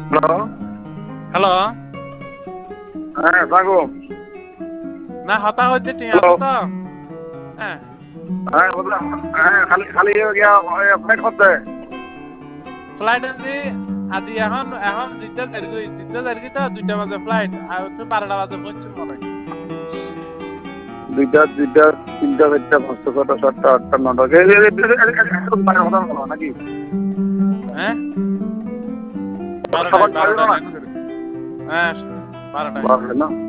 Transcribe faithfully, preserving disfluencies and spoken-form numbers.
Hello hello হ্যাঁ থাকো না হতা হইতে ঠিক হ্যালো আছে তো হ্যাঁ হ্যাঁ বললাম হ্যাঁ খালি খালি গিয়া ফ্লাইট করতে ফ্লাইট আজি আজি এখন এখন দুইটা দেড়গি দুইটা দেড়গি তো দুইটা বাজে ফ্লাইট আর তো বারোটা বাজে পৌঁছুম মনে হয়। দুইটা দুইটা তিনটা চারটা পাঁচটা ছটা সাতটা আটটা নটা নাকি হ্যাঁ খাবার বারোটায় খাবে না বারোটায় হ্যাঁ বারোটায় বারোটা না